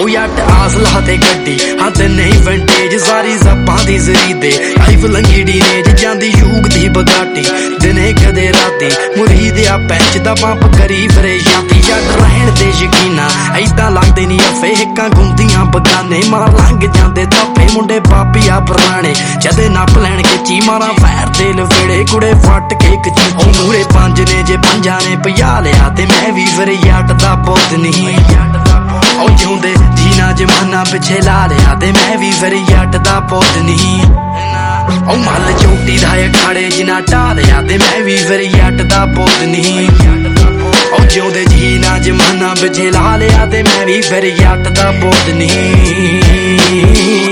ओ जट आसला ते गड्डी हाँ ते नहीं विंटेज सारी जप्पां दी जरीदे लाइफ लंघी ने जांदी यूग दी बगाटी दिने कदे राती मुरीद आ पैंच दा पंप करी फिरे जाती जट रहन दे यकीना ऐदां लगदे नी अफे हिक्कां गुंदियां बगाने मार लंघ जांदे तापे मुंडे पापी आ पुराने जदे नप लैण खिच्ची मारा पैर ते लवेड़े कुड़े फट के इक चीची मूरे पंज ने जे पंजां ने पजा लिया ते मैं भी फिर जट दा पुत्त नहीं ओ जिउंदे जीना जमाना पिछे ला लिया ते मैं भी फिर जट दा पुत्त नहीं ओ मल चोटी दा अखाड़े जिना ढा लिया ते मैं भी फिर जट दा पुत्त नहीं ओ जिउंदे जीना जमाना पिछे ला लिया ते मैं भी फिर जट दा पुत्त नहीं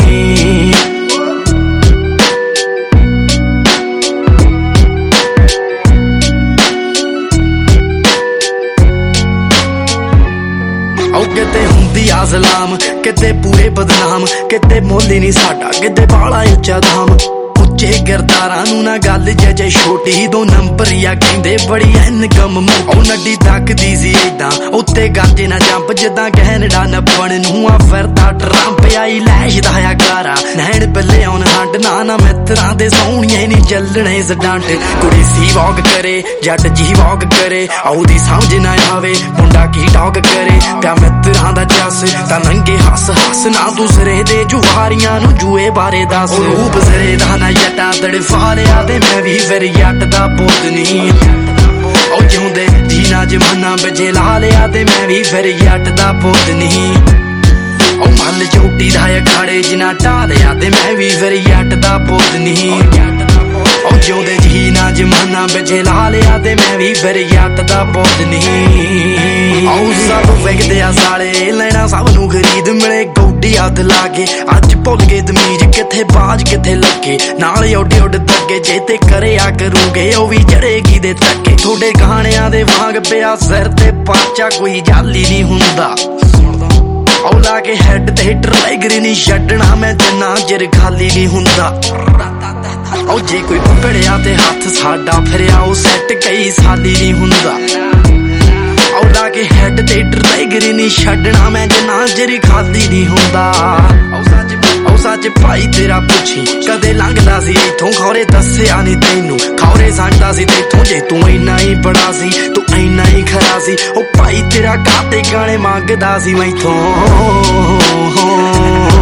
किते हुंदी आ सलाम किते पूरे बदनाम किते मोल ही नहीं साडा किते बाला उच्चा धाम उच्चे किरदारां नूं ना गल जे छोटी दो नंबरिया कहंदे बड़ी इनकम ओ नड्डी तकदी सी इदां उत्ते गांजे ना जंप जिद्दां कैनेडा नप्पण नूं आ फिरदा ट्रंप आई लैश दा आ गारा नैण पल्ले आउण हंड ना मित्रां दे सोहणियां नहीं चलणे सडंट कुड़ी सी वॉक करे जट जी वॉक करे औदी समझ ना आवे मुंडा की टॉक करे प्या मित्रां दा जस तां नंगे हस हस ना दूसरे दे जुआरियां नूं जुए बारे दस रूप सिरे दा ना जटा तड़फा लिया ते मैं भी फिर जट दा पुत्त नहीं ओ जिउंदे जीना जमाना बिचे ला लिया ते मैं भी फिर जट दा पुत्त नहीं ओ मल चोटी दा अखाड़े जिना ढा लिया ते मैं भी फिर जट दा पुत्त नहीं ओ जिउंदे जीना जमाना बिचे ला लिया ते मैं भी फिर जट दा पुत्त नहीं ओ सब विकदे आ साले लेना सब नूं खरीद मिले गौडी हथ लागे अज भुल गए तमीज किथे बाज किथे लगे नाल उड उड तगे जे ते करिया करूंगे ओ भी चढ़ेगी दे तके थोड़े गाणियां दे वांग पिया सिर ते पाचा कोई जाली नहीं हुंदा ओ लाके हैड ते ट्राइगर नहीं छड्डना मैं जिन्ना चिर खाली नहीं हुंदा ओ जे कोई पकड़िया ते हथ साडा फिरिया ओ सैट कई साली नहीं हुंदा ओ लाके हैड ते ट्राइगर नहीं छड्डना मैं जिन्ना चिर खाली नहीं हुंदा ओ सच भाई तेरा पुछी कदे लंघदा सी इथों खौरे दस्सिया नहीं तैनू खौरे सांडा सी तेथों जे तू इन्ना ही बड़ा सी तू इन्ना ही खरा सी ओ भाई तेरा काते गाने मंगदा सी मैथों